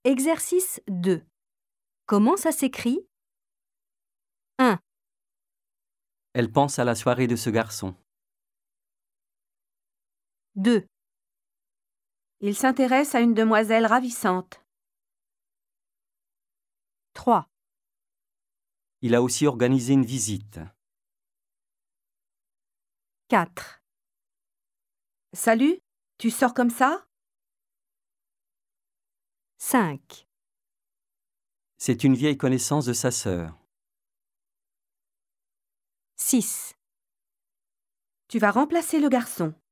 Exercice 2. Comment ça s'écrit? 1, Elle pense à la soirée de ce garçon. 2, Il s'intéresse à une demoiselle ravissante. 3, Il a aussi organisé une visite. 4, Salut, tu sors comme ça? 5, C'est une vieille connaissance de sa sœur. 6, Tu vas remplacer le garçon.